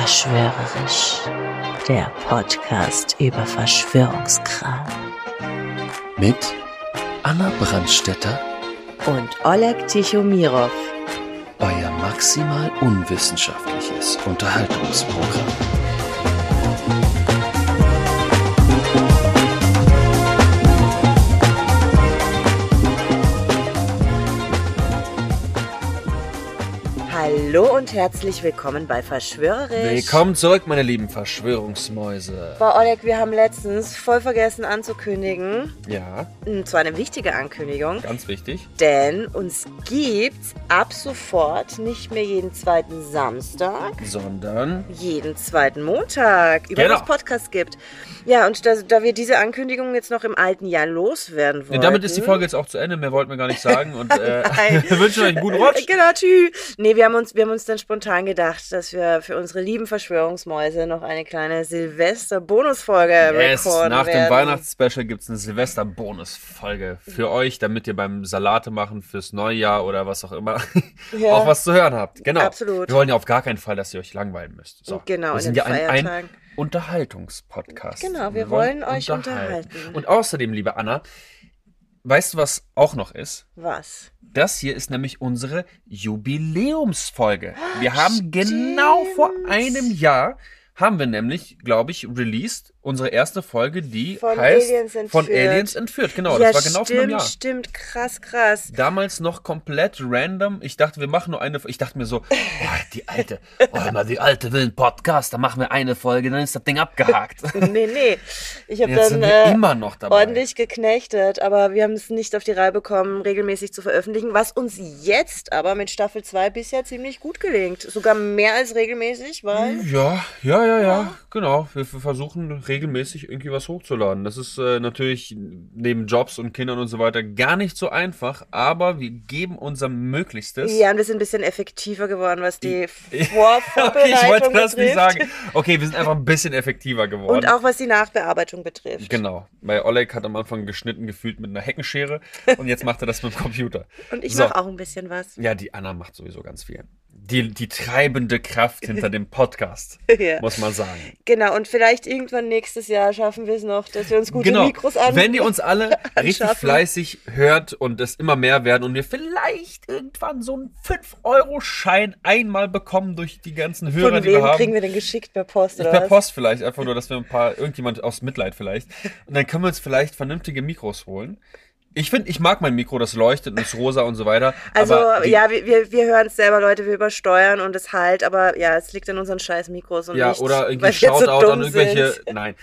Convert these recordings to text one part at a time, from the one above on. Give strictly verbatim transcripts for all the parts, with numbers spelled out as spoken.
Verschwörerisch, der Podcast über Verschwörungskram. Mit Anna Brandstätter und Oleg Tichomirov. Euer maximal unwissenschaftliches Unterhaltungsprogramm. Hallo und herzlich willkommen bei Verschwörerisch. Willkommen zurück, meine lieben Verschwörungsmäuse. Boah, Oleg, wir haben letztens voll vergessen anzukündigen. Ja. Und zwar eine wichtige Ankündigung. Ganz wichtig. Denn uns gibt's ab sofort nicht mehr jeden zweiten Samstag, sondern jeden zweiten Montag, über genau. das Podcast gibt. Ja, und da, da wir diese Ankündigung jetzt noch im alten Jahr loswerden wollen. Ja, damit ist die Folge jetzt auch zu Ende, mehr wollten wir gar nicht sagen. Und äh, wir wünschen euch einen guten Rutsch. Genau, tschüss. Nee, wir haben uns, wir haben uns dann spontan gedacht, dass wir für unsere lieben Verschwörungsmäuse noch eine kleine Silvester-Bonusfolge yes, recorden nach werden. dem Weihnachtsspecial gibt es eine Silvester-Bonusfolge für euch, damit ihr beim Salate machen fürs Neujahr oder was auch immer Ja. auch was zu hören habt. Genau. Absolut. Wir wollen ja auf gar keinen Fall, dass ihr euch langweilen müsst. So. Genau, wir in sind den ja ein, ein Feiertagen. Unterhaltungspodcast. Genau, wir wollen euch unterhalten. Und außerdem, liebe Anna, weißt du, was auch noch ist? Was? Das hier ist nämlich unsere Jubiläumsfolge. Wir haben genau vor einem Jahr, haben wir nämlich, glaube ich, released, unsere erste Folge, die Von heißt Aliens entführt. Von Aliens entführt. Genau, Ja, das war genau stimmt, vor einem Jahr. stimmt, krass, krass. Damals noch komplett random. Ich dachte, wir machen nur eine Folge. Ich dachte mir so, oh, die alte, oh, immer die alte will einen Podcast, dann machen wir eine Folge, dann ist das Ding abgehakt. Nee, nee. Ich habe Jetzt dann sind wir äh, immer noch dabei. ordentlich geknechtet, aber wir haben es nicht auf die Reihe bekommen, regelmäßig zu veröffentlichen, was uns jetzt aber mit Staffel zwei bisher ziemlich gut gelingt. Sogar mehr als regelmäßig, weil... Ja, ja, ja, ja, genau. Wir, wir versuchen regelmäßig irgendwie was hochzuladen. Das ist äh, natürlich neben Jobs und Kindern und so weiter gar nicht so einfach, aber wir geben unser Möglichstes. Ja, und wir sind ein bisschen effektiver geworden, was die okay, Vorbereitung ich wollte das betrifft. nicht sagen. Okay, wir sind einfach ein bisschen effektiver geworden. Und auch was die Nachbearbeitung betrifft. Genau. Bei Oleg hat am Anfang geschnitten gefühlt mit einer Heckenschere und jetzt macht er das mit dem Computer. Und ich So. mache auch ein bisschen was. Ja, die Anna macht sowieso ganz viel. Die, die treibende Kraft hinter dem Podcast, Ja. muss man sagen. Genau, und vielleicht irgendwann nächstes Jahr schaffen wir es noch, dass wir uns gute Genau. Mikros an Wenn ihr uns alle richtig anschaffen. fleißig hört und es immer mehr werden und wir vielleicht irgendwann so einen fünf Euro Schein einmal bekommen durch die ganzen Hörer, Von die wir wem haben. kriegen wir denn geschickt per Post oder Per was? Post vielleicht, einfach nur, dass wir ein paar, irgendjemand aus Mitleid vielleicht. Und dann können wir uns vielleicht vernünftige Mikros holen. Ich finde, ich mag mein Mikro, das leuchtet und ist rosa und so weiter. Also, aber die, ja, wir, wir, wir hören es selber, Leute, wir übersteuern und es halt, aber ja, es liegt an unseren scheiß Mikros und ja, nicht, oder weil irgendwie wir so Shoutout dumm an irgendwelche, sind. nein.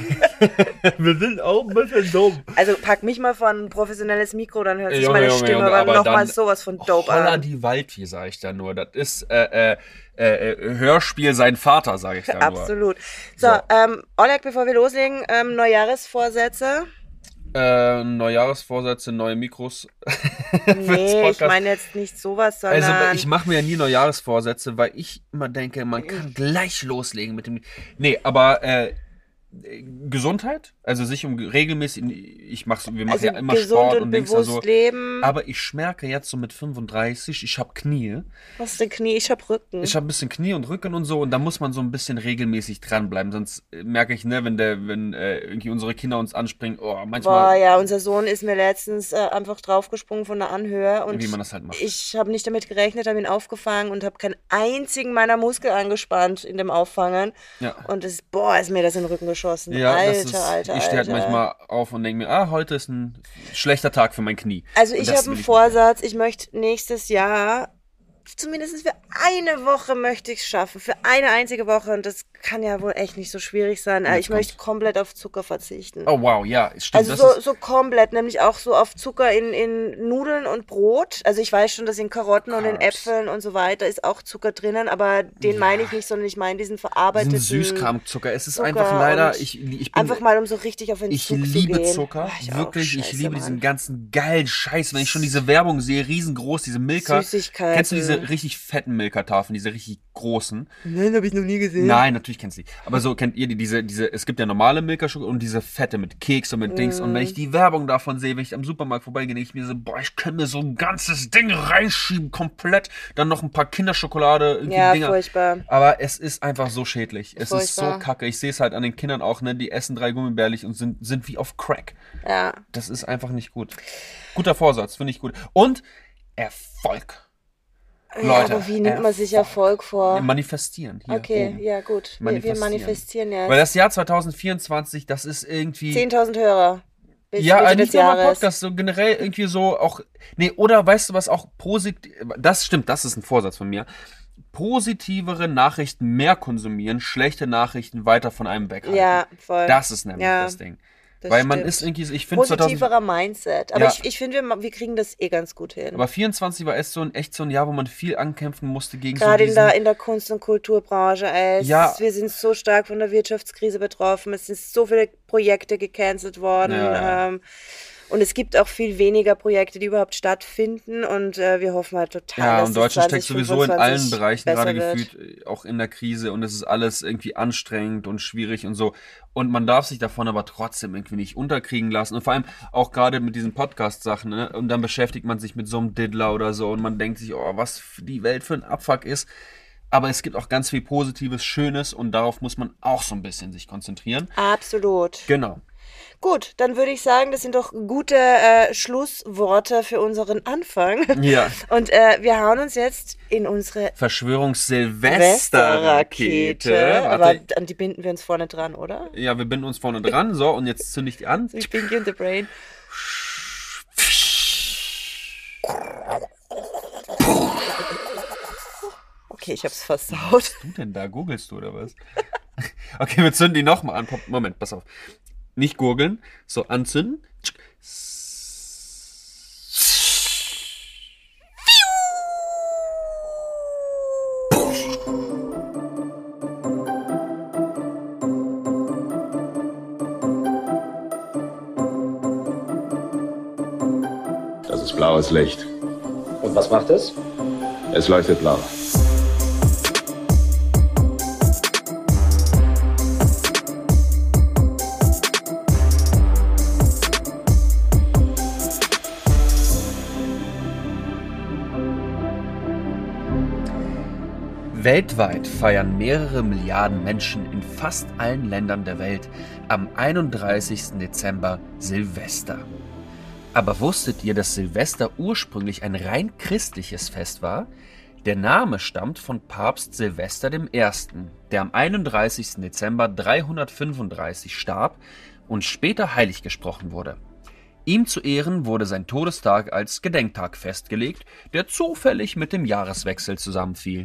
Wir sind auch ein bisschen dumm. Also pack mich mal vor ein professionelles Mikro, dann hört sich Junge, meine Junge, Stimme Junge, aber aber nochmal dann- sowas von dope Holla an. die Waldvieh, sage ich da nur. Das ist äh, äh, äh, Hörspiel sein Vater, sage ich da nur. Absolut. So, So. Ähm, Oleg, bevor wir loslegen, ähm, Neujahresvorsätze. Äh, Neujahresvorsätze, neue Mikros. Nee, ich meine jetzt nicht sowas, sondern... Also ich mache mir ja nie Neujahresvorsätze, weil ich immer denke, man kann gleich loslegen mit dem... Nee, aber äh, Gesundheit, also sich um regelmäßig, ich mach's, wir machen also ja immer gesund Sport und und Dings bewusst also, leben. aber ich merke jetzt so mit fünfunddreißig, ich habe Knie, Was ist denn Knie? Ich hab Rücken. ich habe ein bisschen Knie und Rücken und so und da muss man so ein bisschen regelmäßig dranbleiben, sonst äh, merke ich, ne, wenn der, wenn äh, irgendwie unsere Kinder uns anspringen, oh, Boah, manchmal, ja, unser Sohn ist mir letztens äh, einfach draufgesprungen von der Anhöhe und wie man das halt macht. ich habe nicht damit gerechnet, habe ihn aufgefangen und habe keinen einzigen meiner Muskel angespannt in dem Auffangen. Ja. Und es, boah, ist mir das in den Rücken geschossen. Ja, alter, das ist, alter, ich stehe halt alter. manchmal auf und denke mir, ah, heute ist ein schlechter Tag für mein Knie. Also Und ich das habe will einen ich Vorsatz, ich möchte nächstes Jahr, zumindest für eine Woche möchte ich es schaffen, für eine einzige Woche und das kann ja wohl echt nicht so schwierig sein. Jetzt Ich möchte kommt's. kommt. komplett auf Zucker verzichten. Oh wow, ja, stimmt. Also das so, ist, so komplett, nämlich auch so auf Zucker in, in Nudeln und Brot. Also ich weiß schon, dass in Karotten und in Carbs. Äpfeln und so weiter ist auch Zucker drinnen, aber den meine ich nicht, sondern ich meine diesen verarbeiteten diesen Süßkramzucker. Es ist Zucker einfach leider, und ich, ich bin, einfach mal, um so richtig auf den ich Zug zu liebe gehen. Zucker, Ach, ich auch. wirklich, ich Scheiße, liebe Mann. diesen ganzen geilen Scheiß. Wenn ich schon diese Werbung sehe, riesengroß, diese Milka. Süßigkeiten. Kennst du diese richtig fetten Milka-Tafeln, diese richtig großen. Nein, habe ich noch nie gesehen. Nein, natürlich kennst du die. Aber so kennt ihr die, diese, diese, es gibt ja normale Milka-Schokolade und diese fette mit Keks und mit Dings. Und wenn ich die Werbung davon sehe, wenn ich am Supermarkt vorbeigehe, denke ich mir so, boah, ich kann mir so ein ganzes Ding reinschieben, komplett. Dann noch ein paar Kinderschokolade, irgendwie Ja, Dinger. furchtbar. Aber es ist einfach so schädlich. Es ist so Furchtbar. kacke. Ich sehe es halt an den Kindern auch, ne? Die essen drei Gummibärlich und sind, sind wie auf Crack. Ja. Das ist einfach nicht gut. Guter Vorsatz, finde ich gut. Und Erfolg. Ja, Leute, aber wie nimmt man sich Erfolg vor? Manifestieren. Hier Okay, oben. ja gut. Wir, wir Manifestieren. manifestieren jetzt. Weil das Jahr zwanzig vierundzwanzig, das ist irgendwie... zehntausend Hörer. Bis Ja, Mitte nicht des nur mal Jahres. Podcast, so generell irgendwie so auch... Nee, oder weißt du was auch positiv... Das stimmt, das ist ein Vorsatz von mir. Positivere Nachrichten mehr konsumieren, schlechte Nachrichten weiter von einem weghalten. Ja, voll. Das ist nämlich Ja, das Ding. das Weil man stimmt. ist irgendwie... so- Ich finde Positiverer Mindset. Aber Ja. ich, ich finde, wir, wir kriegen das eh ganz gut hin. Aber vierundzwanzig war echt so ein, echt so ein Jahr, wo man viel ankämpfen musste gegen Gerade so in diesen... der, in der Kunst- und Kulturbranche. Ey. Es Ja. ist- Wir sind so stark von der Wirtschaftskrise betroffen. Es sind so viele Projekte gecancelt worden. Ja. Ähm, und es gibt auch viel weniger Projekte, die überhaupt stattfinden. Und äh, wir hoffen halt total, Ja, dass und das Deutschland steckt sowieso in allen zwanzig Bereichen besser gerade wird. gefühlt, äh, auch in der Krise und es ist alles irgendwie anstrengend und schwierig und so. Und man darf sich davon aber trotzdem irgendwie nicht unterkriegen lassen. Und vor allem auch gerade mit diesen Podcast-Sachen, ne? Und dann beschäftigt man sich mit so einem Diddler oder so und man denkt sich, oh, was für die Welt für ein Abfuck ist. Aber es gibt auch ganz viel Positives, Schönes und darauf muss man auch so ein bisschen sich konzentrieren. Absolut. Genau. Gut, dann würde ich sagen, das sind doch gute äh, Schlussworte für unseren Anfang. Ja. Und äh, wir hauen uns jetzt in unsere Verschwörungs-Silvester-Rakete. Westerrakete. Aber Warte. an die binden wir uns vorne dran, oder? Ja, wir binden uns vorne dran. So, und jetzt zünde ich die an. Ich bin in the brain. Okay, ich hab's versaut. Was du denn da? Googelst du oder was? Okay, wir zünden die nochmal an. Moment, pass auf. Nicht gurgeln. So, anzünden. Das ist blaues Licht. Und was macht es? Es leuchtet blau. Weltweit feiern mehrere Milliarden Menschen in fast allen Ländern der Welt am einunddreißigsten Dezember Silvester. Aber wusstet ihr, dass Silvester ursprünglich ein rein christliches Fest war? Der Name stammt von Papst Silvester der Erste., der am einunddreißigsten Dezember dreihundertfünfunddreißig starb und später heilig gesprochen wurde. Ihm zu Ehren wurde sein Todestag als Gedenktag festgelegt, der zufällig mit dem Jahreswechsel zusammenfiel.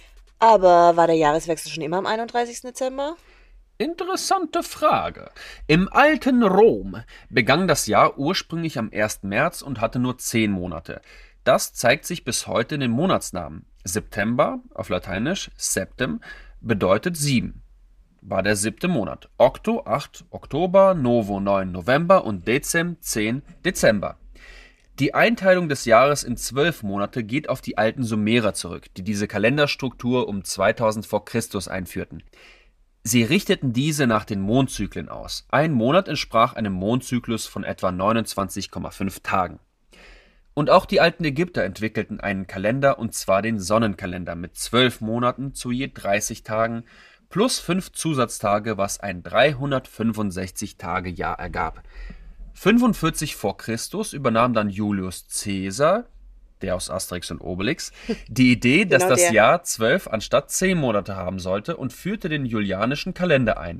Aber war der Jahreswechsel schon immer am einunddreißigsten Dezember? Interessante Frage. Im alten Rom begann das Jahr ursprünglich am ersten März und hatte nur zehn Monate. Das zeigt sich bis heute in den Monatsnamen. September, auf Lateinisch Septem, bedeutet sieben. War der siebte Monat. Octo, acht, Oktober, Novo, neun, November und Dezem, zehn, Dezember. Die Einteilung des Jahres in zwölf Monate geht auf die alten Sumerer zurück, die diese Kalenderstruktur um zweitausend vor Christus einführten. Sie richteten diese nach den Mondzyklen aus. Ein Monat entsprach einem Mondzyklus von etwa neunundzwanzig Komma fünf Tagen. Und auch die alten Ägypter entwickelten einen Kalender, und zwar den Sonnenkalender mit zwölf Monaten zu je dreißig Tagen plus fünf Zusatztage, was ein dreihundertfünfundsechzig Tage Jahr ergab. fünfundvierzig vor Christus übernahm dann Julius Caesar, der aus Asterix und Obelix, die Idee, dass Genau das der. Jahr zwölf anstatt zehn Monate haben sollte und führte den julianischen Kalender ein.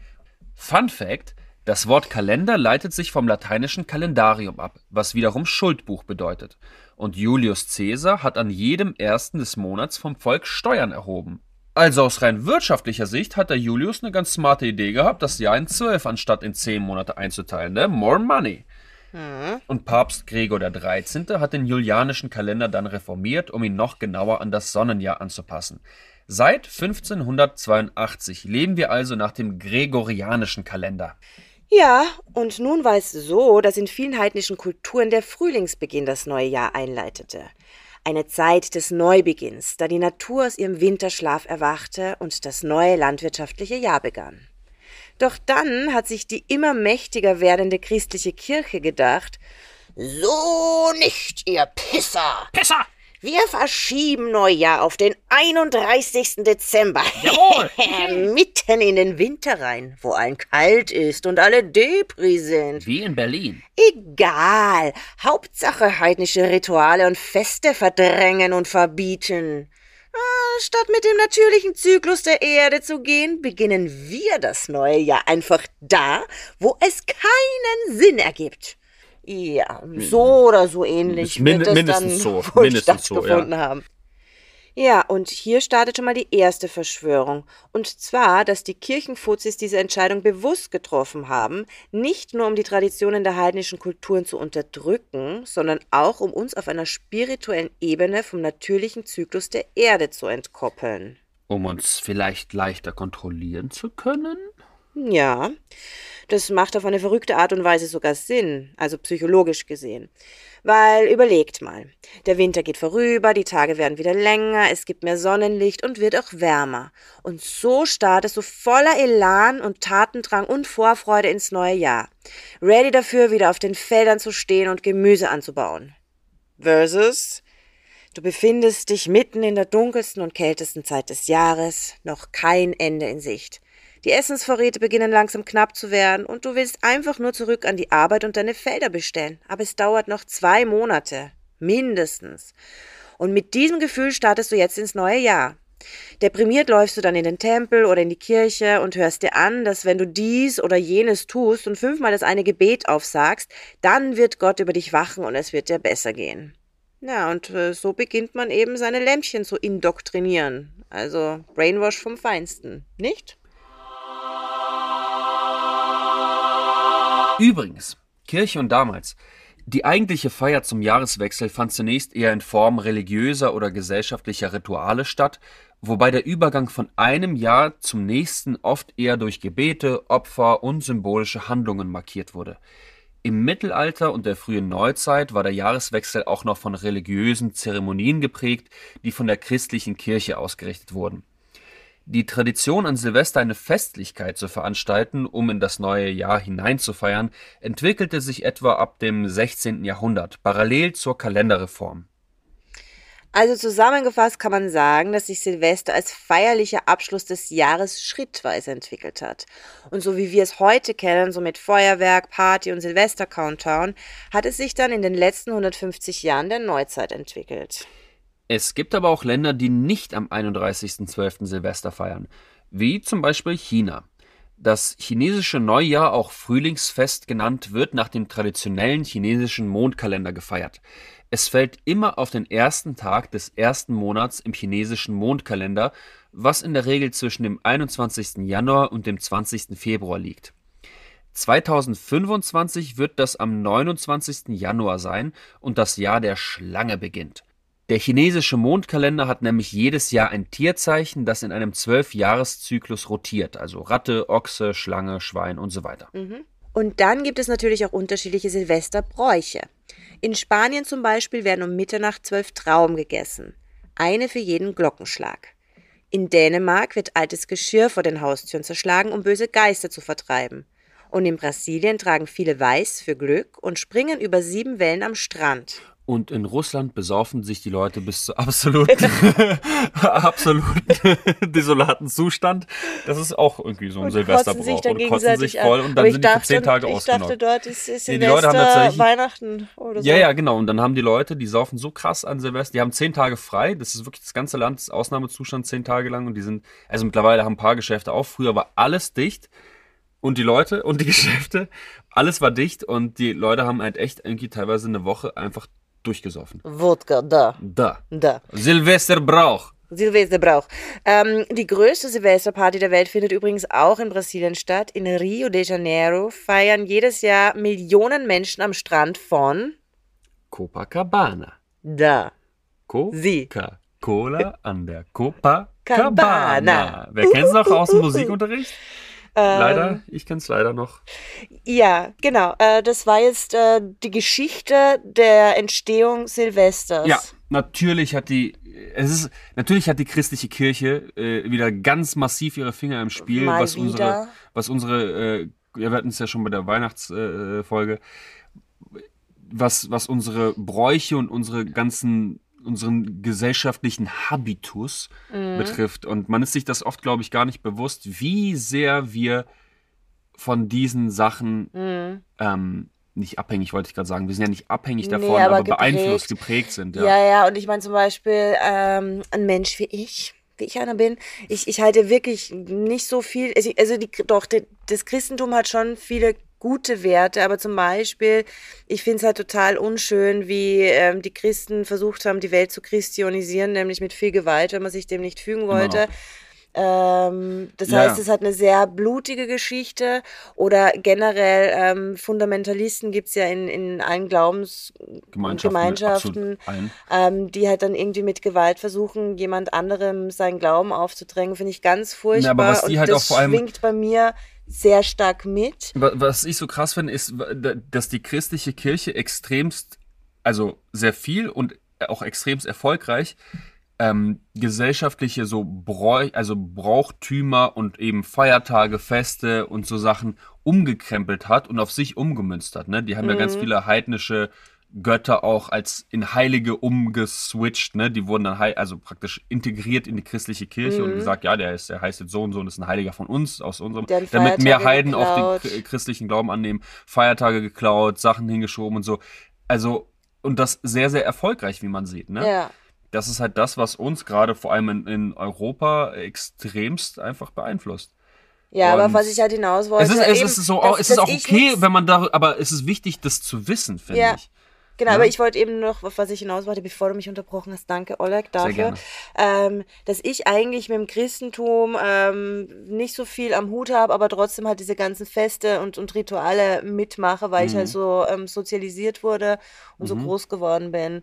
Fun Fact: Das Wort Kalender leitet sich vom lateinischen Kalendarium ab, was wiederum Schuldbuch bedeutet. Und Julius Caesar hat an jedem ersten des Monats vom Volk Steuern erhoben. Also aus rein wirtschaftlicher Sicht hat der Julius eine ganz smarte Idee gehabt, das Jahr in zwölf anstatt in zehn Monate einzuteilen, ne? More money. Und Papst Gregor der Dreizehnte hat den julianischen Kalender dann reformiert, um ihn noch genauer an das Sonnenjahr anzupassen. Seit fünfzehnhundertzweiundachtzig leben wir also nach dem gregorianischen Kalender. Ja, und nun war es so, dass in vielen heidnischen Kulturen der Frühlingsbeginn das neue Jahr einleitete. Eine Zeit des Neubeginns, da die Natur aus ihrem Winterschlaf erwachte und das neue landwirtschaftliche Jahr begann. Doch dann hat sich die immer mächtiger werdende christliche Kirche gedacht, so nicht, ihr Pisser! Pisser! Wir verschieben Neujahr auf den einunddreißigsten Dezember. Jawohl! Mitten in den Winter rein, wo allen kalt ist und alle Depri sind. Wie in Berlin. Egal. Hauptsache heidnische Rituale und Feste verdrängen und verbieten. Ah, statt mit dem natürlichen Zyklus der Erde zu gehen, beginnen wir das neue Jahr einfach da, wo es keinen Sinn ergibt. Ja, so oder so ähnlich Min- wird es mindestens dann so, wohl mindestens so, stattgefunden ja. haben. Ja, und hier startete mal die erste Verschwörung. Und zwar, dass die Kirchenfuzis diese Entscheidung bewusst getroffen haben, nicht nur um die Traditionen der heidnischen Kulturen zu unterdrücken, sondern auch um uns auf einer spirituellen Ebene vom natürlichen Zyklus der Erde zu entkoppeln. Um uns vielleicht leichter kontrollieren zu können? Ja, das macht auf eine verrückte Art und Weise sogar Sinn, also psychologisch gesehen. Weil, überlegt mal, der Winter geht vorüber, die Tage werden wieder länger, es gibt mehr Sonnenlicht und wird auch wärmer. Und so startest du voller Elan und Tatendrang und Vorfreude ins neue Jahr. Ready dafür, wieder auf den Feldern zu stehen und Gemüse anzubauen. Versus, du befindest dich mitten in der dunkelsten und kältesten Zeit des Jahres, noch kein Ende in Sicht. Die Essensvorräte beginnen langsam knapp zu werden und du willst einfach nur zurück an die Arbeit und deine Felder bestellen. Aber es dauert noch zwei Monate. Mindestens. Und mit diesem Gefühl startest du jetzt ins neue Jahr. Deprimiert läufst du dann in den Tempel oder in die Kirche und hörst dir an, dass wenn du dies oder jenes tust und fünfmal das eine Gebet aufsagst, dann wird Gott über dich wachen und es wird dir besser gehen. Ja, und äh, so beginnt man eben seine Lämpchen zu indoktrinieren. Also Brainwash vom Feinsten, nicht? Übrigens, Kirche und damals. Die eigentliche Feier zum Jahreswechsel fand zunächst eher in Form religiöser oder gesellschaftlicher Rituale statt, wobei der Übergang von einem Jahr zum nächsten oft eher durch Gebete, Opfer und symbolische Handlungen markiert wurde. Im Mittelalter und der frühen Neuzeit war der Jahreswechsel auch noch von religiösen Zeremonien geprägt, die von der christlichen Kirche ausgerichtet wurden. Die Tradition, an Silvester eine Festlichkeit zu veranstalten, um in das neue Jahr hineinzufeiern, entwickelte sich etwa ab dem sechzehnten Jahrhundert, parallel zur Kalenderreform. Also zusammengefasst kann man sagen, dass sich Silvester als feierlicher Abschluss des Jahres schrittweise entwickelt hat. Und so wie wir es heute kennen, so mit Feuerwerk, Party und Silvester-Countdown, hat es sich dann in den letzten hundertfünfzig Jahren der Neuzeit entwickelt. Es gibt aber auch Länder, die nicht am einunddreißigsten zwölften Silvester feiern, wie zum Beispiel China. Das chinesische Neujahr, auch Frühlingsfest genannt, wird nach dem traditionellen chinesischen Mondkalender gefeiert. Es fällt immer auf den ersten Tag des ersten Monats im chinesischen Mondkalender, was in der Regel zwischen dem einundzwanzigsten Januar und dem zwanzigsten Februar liegt. zweitausendfünfundzwanzig wird das am neunundzwanzigsten Januar sein und das Jahr der Schlange beginnt. Der chinesische Mondkalender hat nämlich jedes Jahr ein Tierzeichen, das in einem zwölf-Jahres-Zyklus rotiert, also Ratte, Ochse, Schlange, Schwein und so weiter. Und dann gibt es natürlich auch unterschiedliche Silvesterbräuche. In Spanien zum Beispiel werden um Mitternacht zwölf Trauben gegessen. Eine für jeden Glockenschlag. In Dänemark wird altes Geschirr vor den Haustüren zerschlagen, um böse Geister zu vertreiben. Und in Brasilien tragen viele Weiß für Glück und springen über sieben Wellen am Strand. Und in Russland besaufen sich die Leute bis zu absoluten, absoluten desolaten Zustand. Das ist auch irgendwie so ein Und Silvesterbrauch. kotzen sich dann Und kotzen sich gegenseitig voll an. und dann Aber ich sind die für dachte, zehn Tage ich ausgenommen. dachte, dort ist, ist Nee, die Leute haben Silvester, tatsächlich- Weihnachten oder so. Ja, ja, genau. Und dann haben die Leute, die saufen so krass an Silvester, die haben zehn Tage frei. Das ist wirklich das ganze Land, das Ausnahmezustand zehn Tage lang. Und die sind, also mittlerweile haben ein paar Geschäfte auf. Früher war alles dicht. Und die Leute und die Geschäfte, alles war dicht. Und die Leute haben halt echt irgendwie teilweise eine Woche einfach durchgesoffen. Wodka, da, Da. da. Silvesterbrauch. Silvesterbrauch. Ähm, die größte Silvesterparty der Welt findet übrigens auch in Brasilien statt. In Rio de Janeiro feiern jedes Jahr Millionen Menschen am Strand von Copacabana. da. Sie. Coca-Cola an der Copacabana. Cabana. Wer kennt's noch aus dem Musikunterricht? Leider, ich kenne es leider noch. Ja, genau. Äh, das war jetzt äh, die Geschichte der Entstehung Silvesters. Ja, natürlich hat die, es ist, natürlich hat die christliche Kirche äh, wieder ganz massiv ihre Finger im Spiel, Mal was wieder. unsere, was unsere, äh, wir hatten es ja schon bei der Weihnachtsfolge, äh, was, was unsere Bräuche und unsere ganzen, unseren gesellschaftlichen Habitus Mhm. betrifft. Und man ist sich das oft, glaube ich, gar nicht bewusst, wie sehr wir von diesen Sachen Mhm. ähm, nicht abhängig, wollte ich gerade sagen. Wir sind ja nicht abhängig Nee, davon, aber aber, beeinflusst, geprägt. geprägt sind. Ja, Ja. ja, und ich meine zum Beispiel ähm, ein Mensch wie ich, wie ich einer bin, ich, ich halte wirklich nicht so viel, also, also die, doch, die, das Christentum hat schon viele gute Werte, aber zum Beispiel, ich finde es halt total unschön, wie ähm, die Christen versucht haben, die Welt zu christianisieren, nämlich mit viel Gewalt, wenn man sich dem nicht fügen Immer wollte. noch. Ähm, das Ja, heißt, ja. es hat eine sehr blutige Geschichte oder generell ähm, Fundamentalisten gibt es ja in, in allen Gemeinschaften, Glaubensgemeinschaften, absolut ein. ähm, die halt dann irgendwie mit Gewalt versuchen, jemand anderem seinen Glauben aufzudrängen, finde ich ganz furchtbar. Na, aber was die und halt das auch vor allem- schwingt bei mir sehr stark mit. Wa- Was ich so krass finde, ist, dass die christliche Kirche extremst, also sehr viel und auch extremst erfolgreich ähm, gesellschaftliche so Bräu also Brauchtümer und eben Feiertage, Feste und so Sachen umgekrempelt hat und auf sich umgemünzt hat. Ne? Die haben ja ganz viele heidnische Götter auch als in Heilige umgeswitcht. Ne? Die wurden dann hei- also praktisch integriert in die christliche Kirche und gesagt, ja, der, ist, der heißt jetzt so und so und ist ein Heiliger von uns, aus unserem, Der hat damit mehr Feiertage Heiden auch geklaut. den chr- christlichen Glauben annehmen, Feiertage geklaut, Sachen hingeschoben und so. Also, und das sehr, sehr erfolgreich, wie man sieht. Ne? Ja. Das ist halt das, was uns gerade vor allem in, in Europa extremst einfach beeinflusst. Ja, aber Und was ich halt hinaus wollte. Es ist, es eben, ist so, dass- auch, es ist dass auch ich okay, nix- wenn man da, aber es ist wichtig, das zu wissen, finde Ja. ich. Genau, Ja. aber ich wollte eben noch, auf was ich hinaus wollte, bevor du mich unterbrochen hast, danke Oleg dafür, gerne. Ähm, dass ich eigentlich mit dem Christentum ähm, nicht so viel am Hut habe, aber trotzdem halt diese ganzen Feste und, und Rituale mitmache, weil ich Mhm. halt so ähm, sozialisiert wurde und so groß geworden bin.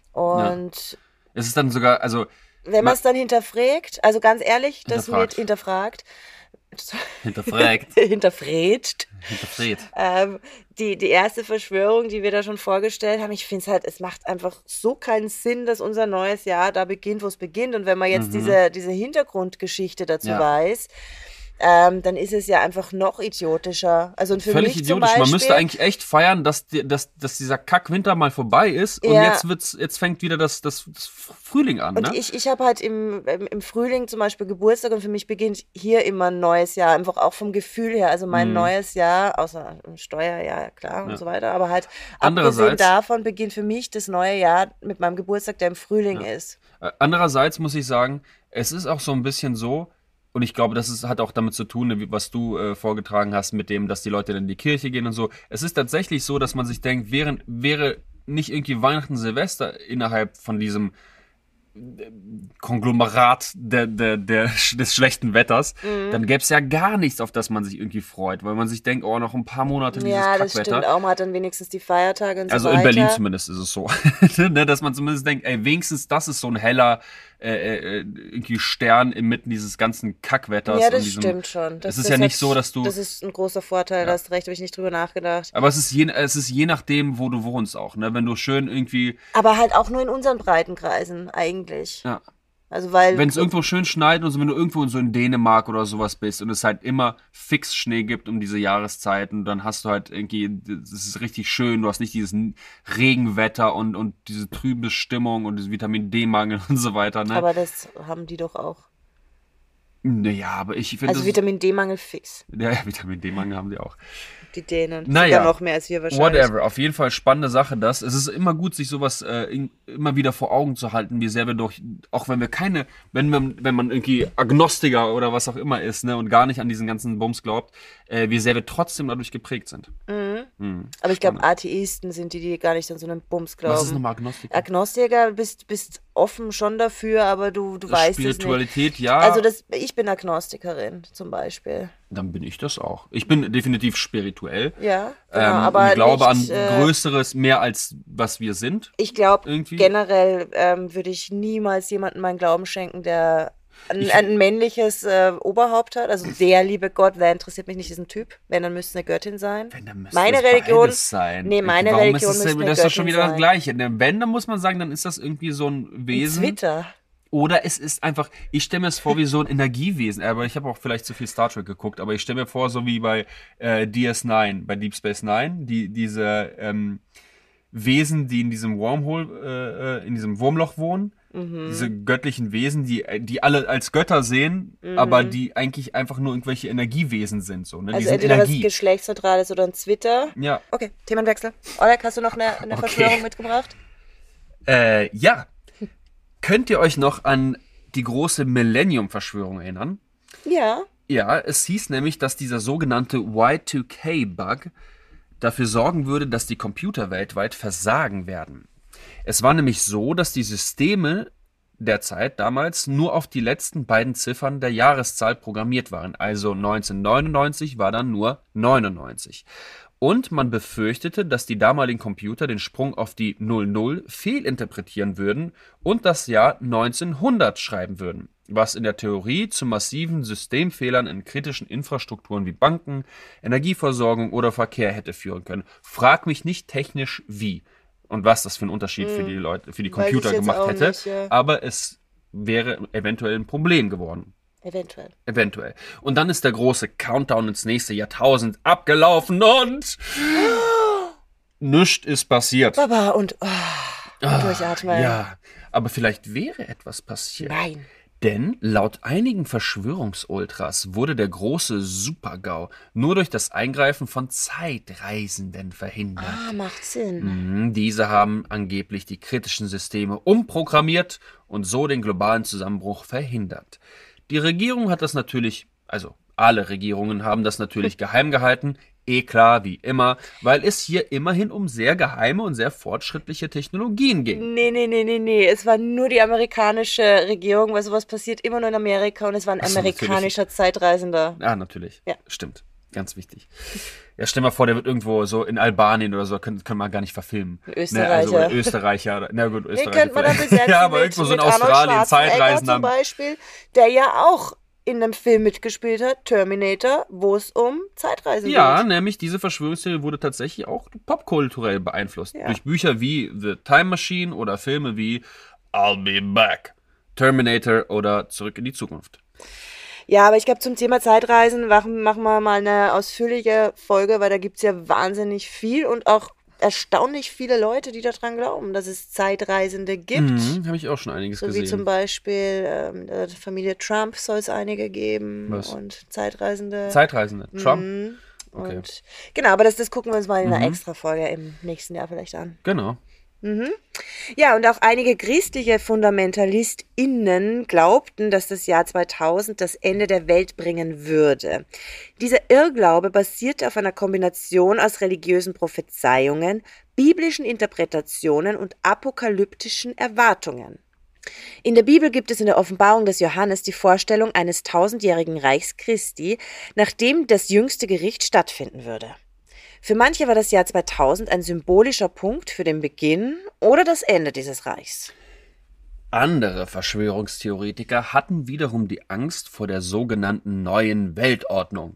Und Es ist dann sogar, also, wenn man es dann hinterfragt, also ganz ehrlich, das Hinterfragt. mit hinterfragt, hinterfragt, hinterfragt, hinterfragt. ähm, die, die erste Verschwörung, die wir da schon vorgestellt haben, ich finde es halt, es macht einfach so keinen Sinn, dass unser neues Jahr da beginnt, wo es beginnt. Und wenn man jetzt diese, diese Hintergrundgeschichte dazu Mhm. Ja. weiß, ähm, dann ist es ja einfach noch idiotischer. Also und für Völlig mich zum idiotisch. Beispiel, Man müsste eigentlich echt feiern, dass, die, dass, dass dieser Kackwinter mal vorbei ist und Ja. jetzt wird's, jetzt fängt wieder das, das, das Frühling an, Und ne? ich, ich habe halt im, im, im Frühling zum Beispiel Geburtstag und für mich beginnt hier immer ein neues Jahr, einfach auch vom Gefühl her. Also mein Mhm. neues Jahr, außer im Steuerjahr, klar und Ja. so weiter, aber halt abgesehen Andererseits- davon beginnt für mich das neue Jahr mit meinem Geburtstag, der im Frühling ist. Äh, Andererseits muss ich sagen, es ist auch so ein bisschen so, und ich glaube, das ist, hat auch damit zu tun, ne, wie- was du äh, vorgetragen hast, mit dem, dass die Leute dann in die Kirche gehen und so. Es ist tatsächlich so, dass man sich denkt, während, wäre nicht irgendwie Weihnachten, Silvester innerhalb von diesem äh, Konglomerat der, der, der, des schlechten Wetters, Mhm. dann gäbe es ja gar nichts, auf das man sich irgendwie freut, weil man sich denkt, oh, noch ein paar Monate dieses Ja, das Kackwetter. stimmt auch. Man hat dann wenigstens die Feiertage und Also so in weiter. Berlin zumindest ist es so, ne, dass man zumindest denkt, ey, wenigstens das ist so ein heller äh, äh, irgendwie Stern inmitten dieses ganzen Kackwetters. Ja, und das diesem, stimmt schon. Das, es ist das ja hat- nicht so, dass du, Das ist ein großer Vorteil, da hast du recht, habe ich nicht drüber nachgedacht. aber es ist, je, es ist je nachdem, wo du wohnst auch, ne, wenn du schön irgendwie, Aber halt auch nur in unseren Breitenkreisen eigentlich. ja, Also weil wenn es irgendwo schön schneit und so, wenn du irgendwo so in Dänemark oder sowas bist und es halt immer fix Schnee gibt um diese Jahreszeiten, dann hast du halt irgendwie, es ist richtig schön, du hast nicht dieses Regenwetter und, und diese trübe Stimmung und diesen Vitamin-D-Mangel und so weiter, ne? aber das haben die doch auch. Naja, aber ich finde Also das... Vitamin D-Mangel fix. Ja, ja, Vitamin D-Mangel haben sie auch. Die Dänen. Naja, Sogar noch mehr als wir wahrscheinlich. Whatever, auf jeden Fall spannende Sache das. Es ist immer gut, sich sowas äh, in, immer wieder vor Augen zu halten, wie sehr wir durch, auch wenn wir keine, wenn man, wenn man irgendwie Agnostiker oder was auch immer ist, ne, und gar nicht an diesen ganzen Bums glaubt, äh, wie sehr wir trotzdem dadurch geprägt sind. Hm. Aber ich glaube, Atheisten sind die, die gar nicht an so einen Bums glauben. Was ist nochmal Agnostiker? Agnostiker, bist, bist offen schon dafür, aber du, du weißt es nicht. Spiritualität, ja. Also das, ich bin Agnostikerin zum Beispiel. Dann bin ich das auch. Ich bin definitiv spirituell. Ja, genau, ähm, aber und glaube nicht, an äh, Größeres mehr als was wir sind. Ich glaube, Irgendwie. generell ähm, würde ich niemals jemandem meinen Glauben schenken, der ein, ein männliches äh, Oberhaupt hat. Also der liebe Gott, wer interessiert mich nicht, ist ein Typ. Wenn, dann müsste es eine Göttin sein. Wenn, dann müsste meine es Religion, beides sein. Nee, meine Warum Religion ist das, müsste eine das ist doch schon Göttin wieder sein. das Gleiche. Wenn, dann muss man sagen, dann ist das irgendwie so ein Wesen. Ein Zwitter. Oder es ist einfach, ich stelle mir es vor wie so ein Energiewesen, aber ich habe auch vielleicht zu viel Star Trek geguckt, aber ich stelle mir vor, so wie bei äh, D S neun, bei Deep Space Nine, die, diese ähm, Wesen, die in diesem Wormhole, äh, in diesem Wurmloch wohnen, mhm. diese göttlichen Wesen, die, die alle als Götter sehen, mhm. aber die eigentlich einfach nur irgendwelche Energiewesen sind. So, ne? Also die sind entweder Energie. was Geschlechtsneutrales oder ein Zwitter. Ja. Okay, Themenwechsel. Oleg, hast du noch eine, eine Okay. Verschwörung mitgebracht? Äh, ja. Könnt ihr euch noch an die große Millennium-Verschwörung erinnern? Ja. Ja, es hieß nämlich, dass dieser sogenannte Y zwei K-Bug dafür sorgen würde, dass die Computer weltweit versagen werden. Es war nämlich so, dass die Systeme der Zeit damals nur auf die letzten beiden Ziffern der Jahreszahl programmiert waren. Also neunzehnhundertneunundneunzig war dann nur neunundneunzig. Und man befürchtete, dass die damaligen Computer den Sprung auf die null null fehlinterpretieren würden und das Jahr neunzehnhundert schreiben würden, was in der Theorie zu massiven Systemfehlern in kritischen Infrastrukturen wie Banken, Energieversorgung oder Verkehr hätte führen können. Frag mich nicht technisch wie und was das für einen Unterschied für die Leute, für die Weiß ich Computer jetzt gemacht auch hätte, nicht, ja. aber es wäre eventuell ein Problem geworden. Eventuell. Eventuell. Und dann ist der große Countdown ins nächste Jahrtausend abgelaufen und nichts ist passiert. Baba und oh, Ah, durchatmen. Ja, aber vielleicht wäre etwas passiert. Nein. Denn laut einigen Verschwörungsultras wurde der große Super-GAU nur durch das Eingreifen von Zeitreisenden verhindert. Ah, macht Sinn. Mhm, Diese haben angeblich die kritischen Systeme umprogrammiert und so den globalen Zusammenbruch verhindert. Die Regierung hat das natürlich, also alle Regierungen haben das natürlich geheim gehalten, eh klar, wie immer, weil es hier immerhin um sehr geheime und sehr fortschrittliche Technologien ging. Nee, nee, nee, nee, nee. Es war nur die amerikanische Regierung, weil sowas passiert immer nur in Amerika und es war ein Ach so, amerikanischer Zeitreisender. Ah, natürlich. Ja. Stimmt. Ganz wichtig. Ja, stell mal vor, der wird irgendwo so in Albanien oder so, können, können wir gar nicht verfilmen. Ein Österreicher. Ne, also Österreicher. Oder, na gut, Den Österreicher. könnte man dann vielleicht. besetzen Ja, aber mit, irgendwo so in mit Arnold Australien Schwarzenegger Zeitreisen zum haben. Beispiel, der ja auch in einem Film mitgespielt hat, Terminator, wo es um Zeitreisen Ja, geht. nämlich diese Verschwörungstheorie wurde tatsächlich auch popkulturell beeinflusst. Ja. Durch Bücher wie The Time Machine oder Filme wie I'll Be Back, Terminator oder Zurück in die Zukunft. Ja, aber ich glaube, zum Thema Zeitreisen machen, machen wir mal eine ausführliche Folge, weil da gibt es ja wahnsinnig viel und auch erstaunlich viele Leute, die daran glauben, dass es Zeitreisende gibt. Mhm, habe ich auch schon einiges So gesehen. wie zum Beispiel ähm, der Familie Trump soll es einige geben. Was? Und Zeitreisende. Zeitreisende. Trump? Mhm. Okay. Und genau, aber das, das gucken wir uns mal in einer Mhm. extra Folge im nächsten Jahr vielleicht an. Genau. Ja, und auch einige christliche FundamentalistInnen glaubten, dass das Jahr zweitausend das Ende der Welt bringen würde. Dieser Irrglaube basierte auf einer Kombination aus religiösen Prophezeiungen, biblischen Interpretationen und apokalyptischen Erwartungen. In der Bibel gibt es in der Offenbarung des Johannes die Vorstellung eines tausendjährigen Reichs Christi, nachdem das jüngste Gericht stattfinden würde. Für manche war das Jahr zweitausend ein symbolischer Punkt für den Beginn oder das Ende dieses Reichs. Andere Verschwörungstheoretiker hatten wiederum die Angst vor der sogenannten neuen Weltordnung,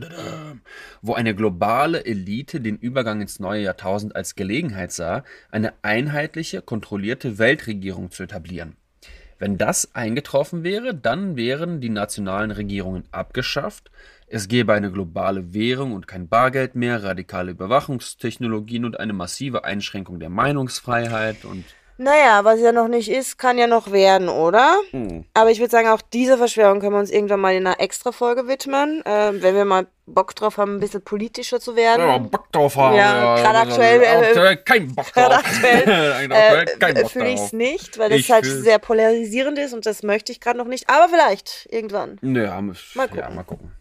wo eine globale Elite den Übergang ins neue Jahrtausend als Gelegenheit sah, eine einheitliche, kontrollierte Weltregierung zu etablieren. Wenn das eingetroffen wäre, dann wären die nationalen Regierungen abgeschafft, es gäbe eine globale Währung und kein Bargeld mehr, radikale Überwachungstechnologien und eine massive Einschränkung der Meinungsfreiheit und... Naja, was ja noch nicht ist, kann ja noch werden, oder? Hm. Aber ich würde sagen, auch diese Verschwörung können wir uns irgendwann mal in einer Extra-Folge widmen, äh, wenn wir mal Bock drauf haben, ein bisschen politischer zu werden. Ja, Bock drauf haben. Ja, gerade aktuell, äh, aktuell kein Bock drauf. Gerade aktuell, aktuell kein äh, Bock fühle ich drauf. es nicht, weil das Ich halt fühl's. sehr polarisierend ist und das möchte ich gerade noch nicht. Aber vielleicht, irgendwann. Ja, Mal mal gucken. Ja, mal gucken.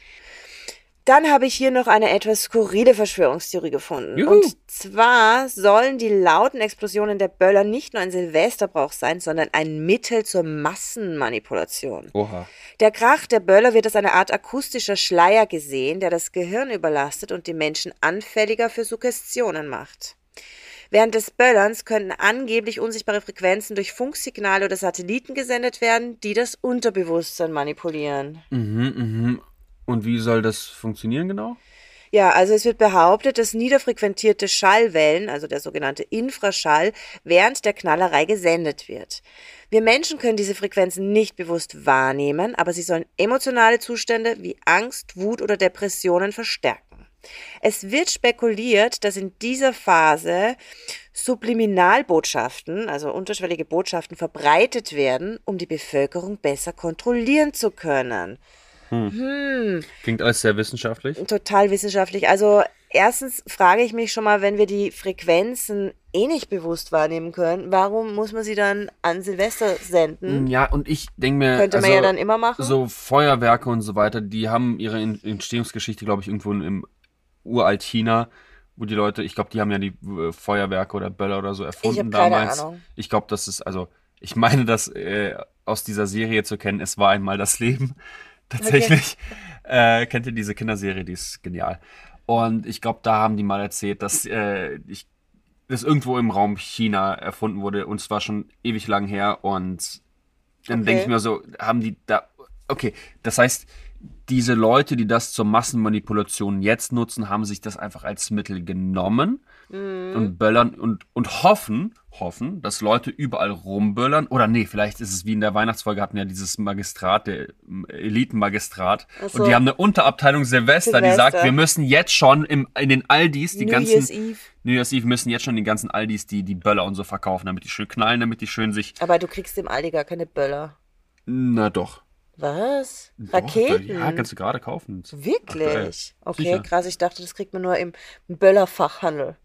Dann habe ich hier noch eine etwas skurrile Verschwörungstheorie gefunden. Juhu. Und zwar sollen die lauten Explosionen der Böller nicht nur ein Silvesterbrauch sein, sondern ein Mittel zur Massenmanipulation. Oha. Der Krach der Böller wird als eine Art akustischer Schleier gesehen, der das Gehirn überlastet und die Menschen anfälliger für Suggestionen macht. Während des Böllerns könnten angeblich unsichtbare Frequenzen durch Funksignale oder Satelliten gesendet werden, die das Unterbewusstsein manipulieren. Mhm, mhm. Und wie soll das funktionieren genau? Ja, also es wird behauptet, dass niederfrequentierte Schallwellen, also der sogenannte Infraschall, während der Knallerei gesendet wird. Wir Menschen können diese Frequenzen nicht bewusst wahrnehmen, aber sie sollen emotionale Zustände wie Angst, Wut oder Depressionen verstärken. Es wird spekuliert, dass in dieser Phase Subliminalbotschaften, also unterschwellige Botschaften, verbreitet werden, um die Bevölkerung besser kontrollieren zu können. Hm. Hm. Klingt alles sehr wissenschaftlich. Total wissenschaftlich. Also erstens frage ich mich schon mal, wenn wir die Frequenzen eh nicht bewusst wahrnehmen können, warum muss man sie dann an Silvester senden? Ja, und ich denke mir, könnte man also, ja dann immer machen. So Feuerwerke und so weiter, die haben ihre Entstehungsgeschichte, glaube ich, irgendwo im Uralt-China, wo die Leute, ich glaube, die haben ja die äh, Feuerwerke oder Böller oder so erfunden ich hab keine damals. Ahnung. Ich glaube, das ist, also, ich meine, das äh, aus dieser Serie zu kennen, es war einmal das Leben. Tatsächlich. Okay. Äh, kennt ihr diese Kinderserie, die ist genial. Und ich glaube, da haben die mal erzählt, dass äh, ich, das irgendwo im Raum China erfunden wurde und zwar schon ewig lang her. Und dann okay. denke ich mir so, haben die da, okay, das heißt, diese Leute, die das zur Massenmanipulation jetzt nutzen, haben sich das einfach als Mittel genommen mhm. und böllern und, und hoffen, hoffen, dass Leute überall rumböllern. Oder nee, vielleicht ist es wie in der Weihnachtsfolge, hatten ja dieses Magistrat, der Elitenmagistrat. So. Und die haben eine Unterabteilung Silvester, Silvester, die sagt, wir müssen jetzt schon im, in den Aldis die New ganzen... Year's Eve. New Year's Eve müssen jetzt schon die ganzen Aldis die, die Böller und so verkaufen, damit die schön knallen, damit die schön sich... Aber du kriegst im Aldi gar keine Böller. Na doch. Was? Doch, Raketen? Ja, kannst du gerade kaufen. Wirklich? Aktuell. Okay, Sicher. Krass. Ich dachte, das kriegt man nur im Böllerfachhandel.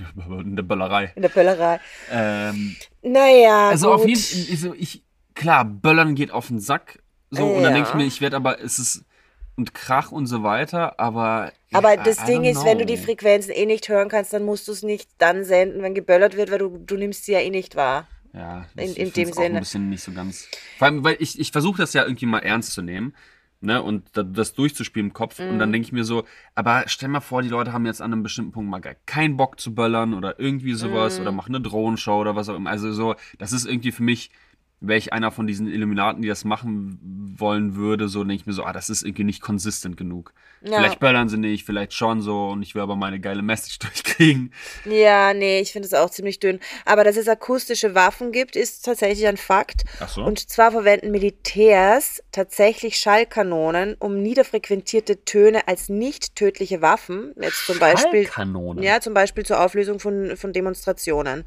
In der Böllerei. In der Böllerei. Ähm, naja, Also gut. auf jeden Fall, also ich, klar, Böllern geht auf den Sack. So, ja. Und dann denke ich mir, ich werde aber, es ist, und Krach und so weiter, aber... Aber ja, das I Ding don't ist, wenn du know. die Frequenzen eh nicht hören kannst, dann musst du es nicht dann senden, wenn geböllert wird, weil du, du nimmst sie ja eh nicht wahr. Ja, in, ich, in ich dem find's auch Sinne. ein bisschen nicht so ganz... Vor allem, weil ich, ich versuche das ja irgendwie mal ernst zu nehmen, ne, und da, das durchzuspielen im Kopf. Mhm. Und dann denke ich mir so, aber stell mal vor, die Leute haben jetzt an einem bestimmten Punkt mal gar keinen Bock zu böllern oder irgendwie sowas Mhm. oder machen eine Drohnenshow oder was auch immer. Also so, das ist irgendwie für mich... Wäre ich einer von diesen Illuminaten, die das machen wollen würde, so denke ich mir so, ah, das ist irgendwie nicht konsistent genug. Ja. Vielleicht böllern sie nicht, vielleicht schon so und ich will aber meine geile Message durchkriegen. Ja, nee, ich finde es auch ziemlich dünn. Aber dass es akustische Waffen gibt, ist tatsächlich ein Fakt. Ach so? Und zwar verwenden Militärs tatsächlich Schallkanonen, um niederfrequentierte Töne als nicht tödliche Waffen, jetzt zum Beispiel, Schallkanonen? ja, zum Beispiel zur Auflösung von, von Demonstrationen.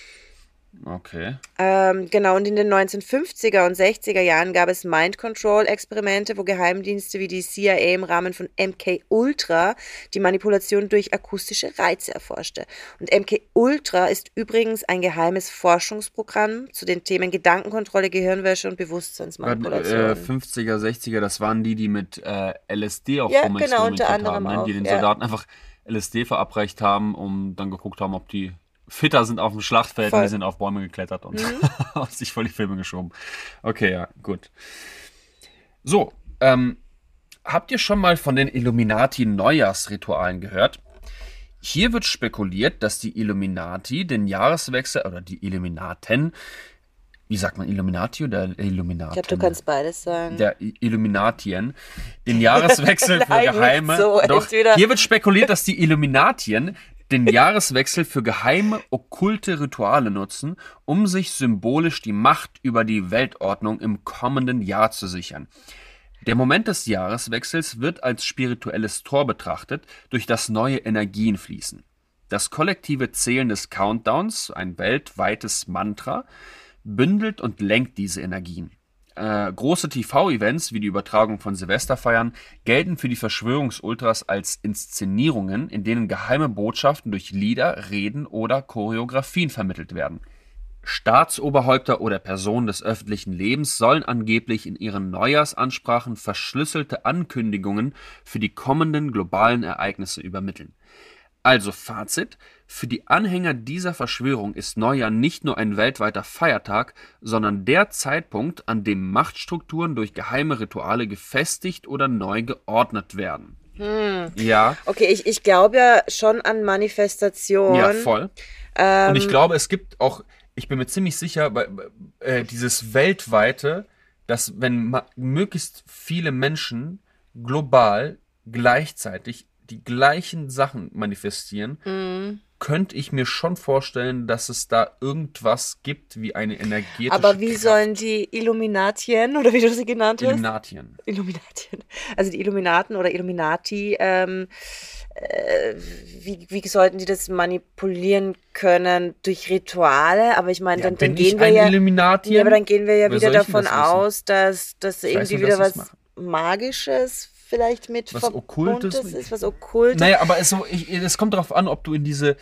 Okay. Ähm, genau, und in den neunzehnhundertfünfziger und sechziger Jahren gab es Mind-Control-Experimente, wo Geheimdienste wie die C I A im Rahmen von M K Ultra die Manipulation durch akustische Reize erforschte. Und M K Ultra ist übrigens ein geheimes Forschungsprogramm zu den Themen Gedankenkontrolle, Gehirnwäsche und Bewusstseinsmanipulation. Äh, fünfziger, sechziger, das waren die, die mit äh, L S D auch Ja, rumexperimentiert genau, unter anderem haben, ne? Die auch, den ja. Soldaten einfach L S D verabreicht haben, um dann geguckt haben, ob die fitter sind auf dem Schlachtfeld Voll. und die sind auf Bäume geklettert und Mhm. haben sich vor die Filme geschoben. Okay, ja, gut. So, ähm, habt ihr schon mal von den Illuminati-Neujahrsritualen gehört? Hier wird spekuliert, dass die Illuminati den Jahreswechsel, oder die Illuminaten, wie sagt man, Illuminati oder Illuminaten? Ich glaube, du kannst beides sagen. Der I- Illuminatien, den Jahreswechsel für Nein, nicht geheime. so, Doch, entweder- hier wird spekuliert, dass die Illuminatien den Jahreswechsel für geheime, okkulte Rituale nutzen, um sich symbolisch die Macht über die Weltordnung im kommenden Jahr zu sichern. Der Moment des Jahreswechsels wird als spirituelles Tor betrachtet, durch das neue Energien fließen. Das kollektive Zählen des Countdowns, ein weltweites Mantra, bündelt und lenkt diese Energien. Äh, große T V-Events wie die Übertragung von Silvesterfeiern gelten für die Verschwörungsultras als Inszenierungen, in denen geheime Botschaften durch Lieder, Reden oder Choreografien vermittelt werden. Staatsoberhäupter oder Personen des öffentlichen Lebens sollen angeblich in ihren Neujahrsansprachen verschlüsselte Ankündigungen für die kommenden globalen Ereignisse übermitteln. Also Fazit, für die Anhänger dieser Verschwörung ist Neujahr nicht nur ein weltweiter Feiertag, sondern der Zeitpunkt, an dem Machtstrukturen durch geheime Rituale gefestigt oder neu geordnet werden. Hm. Ja. Okay, ich, ich glaube ja schon an Manifestation. Ja, voll. Ähm, Und ich glaube, es gibt auch, ich bin mir ziemlich sicher, bei, äh, dieses weltweite, dass wenn ma- möglichst viele Menschen global gleichzeitig die gleichen Sachen manifestieren, Mhm. könnte ich mir schon vorstellen, dass es da irgendwas gibt wie eine energetische Aber wie Kraft. sollen die Illuminatien, oder wie du sie genannt hast? Illuminatien. Illuminatien. Also die Illuminaten oder Illuminati, ähm, äh, wie, wie sollten die das manipulieren können? Durch Rituale? Aber ich meine, Ja, dann, bin dann gehen ich wir ein ja. Illuminatien? Nee, aber dann gehen wir ja Woher wieder soll ich denn davon das wissen? aus, dass, dass Ich weiß irgendwie nur, wieder dass ich's was mache. Magisches vielleicht mit Was Verbundetes Okkultes? ist, was Okkultes. Naja, aber es, so, ich, es kommt darauf an, ob du in diese.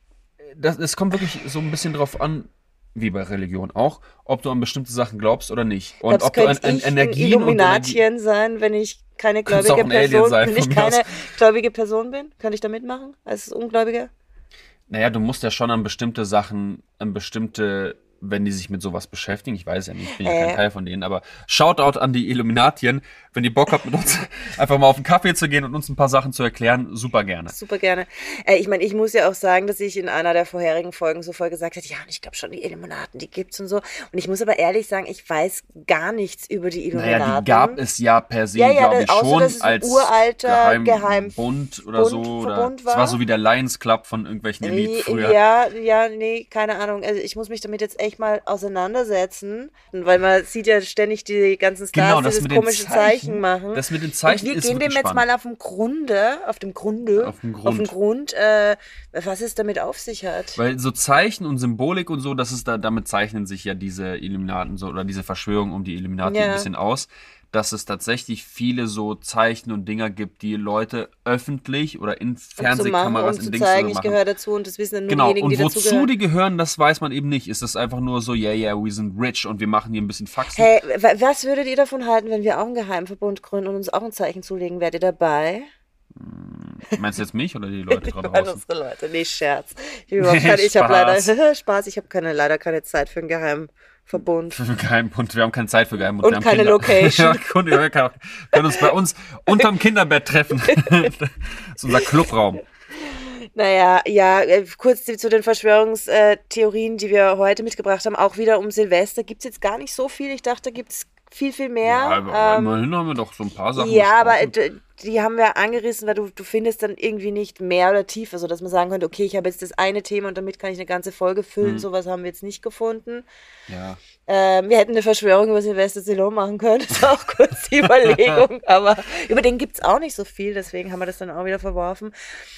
Das, es kommt wirklich so ein bisschen drauf an, wie bei Religion auch, ob du an bestimmte Sachen glaubst oder nicht. Und Glaubst, ob du an, könnte an ich ein Energien und Energie. Illuminatien sein, wenn ich keine Könntest auch gläubige ein Alien Person, sein, wenn ich von mir keine aus. gläubige Person bin? Könnte ich da mitmachen als Ungläubiger? Naja, du musst ja schon an bestimmte Sachen, an bestimmte, wenn die sich mit sowas beschäftigen, ich weiß ja nicht, ich bin ja Äh. kein Teil von denen, aber Shoutout an die Illuminatien, wenn ihr Bock habt, mit uns einfach mal auf einen Kaffee zu gehen und uns ein paar Sachen zu erklären, super gerne. Super gerne. Äh, ich meine, ich muss ja auch sagen, dass ich in einer der vorherigen Folgen so voll gesagt habe, ja, und ich glaube schon, die Illuminaten, die gibt's und so. Und ich muss aber ehrlich sagen, ich weiß gar nichts über die Illuminaten. Naja, die gab es ja per se, Ja, ja, glaube das- ich, außer, schon dass es ein als uralter Geheimbund oder Bund- so. Oder Verbund es war. war so wie der Lions Club von irgendwelchen Eliten Nee, früher. Ja, ja, nee, keine Ahnung. Also ich muss mich damit jetzt echt mal auseinandersetzen, weil man sieht ja ständig die ganzen Stars, Genau, die das das mit den komische Zeichen, Zeichen, machen. das mit den Zeichen Und wir ist gehen dem wirklich jetzt spannend. mal auf dem Grunde, auf dem Grunde, Auf dem Grund. auf dem Grund, äh, was es damit auf sich hat. Weil so Zeichen und Symbolik und so, das ist da, damit zeichnen sich ja diese Illuminaten so oder diese Verschwörung um die Illuminati Ja. ein bisschen aus, dass es tatsächlich viele so Zeichen und Dinger gibt, die Leute öffentlich oder in um zu machen, Fernsehkameras um in zu Dings zeigen, so ich machen. gehöre dazu und das wissen dann nur Genau, diejenigen, und die dazu wozu gehören. die gehören, das weiß man eben nicht. Ist das einfach nur so, yeah, yeah, we sind rich und wir machen hier ein bisschen Faxen? Hey, wa- was würdet ihr davon halten, wenn wir auch einen Geheimverbund gründen und uns auch ein Zeichen zulegen? Wärt ihr dabei? Meinst du jetzt mich oder die Leute da Weil draußen? unsere Leute, nee, Scherz. Ich, überhaupt keine- ich habe Spaß. leider Spaß, ich habe keine, leider keine Zeit für einen Geheimverbund. Für Geheimpunkt. Wir haben keine Zeit für Geheimpunkt. Und wir haben keine Kinder. Location. Ja, Kunde, wir können, können uns bei uns unterm Kinderbett treffen. Das ist unser Clubraum. Naja, ja, äh, kurz die- zu den Verschwörungstheorien, die wir heute mitgebracht haben. Auch wieder um Silvester gibt es jetzt gar nicht so viel. Ich dachte, da gibt es viel, viel mehr. Ja, aber Ähm, immerhin haben wir doch so ein paar Sachen Ja, aber äh, besprochen. d- die haben wir angerissen, weil du, du findest dann irgendwie nicht mehr oder tiefer, sodass man sagen könnte, okay, ich habe jetzt das eine Thema und damit kann ich eine ganze Folge füllen. Mhm. Sowas haben wir jetzt nicht gefunden. Ja. Ähm, wir hätten eine Verschwörung über Sylvester Stallone machen können. Das war auch kurz die Überlegung. Aber über den gibt es auch nicht so viel, deswegen haben wir das dann auch wieder verworfen.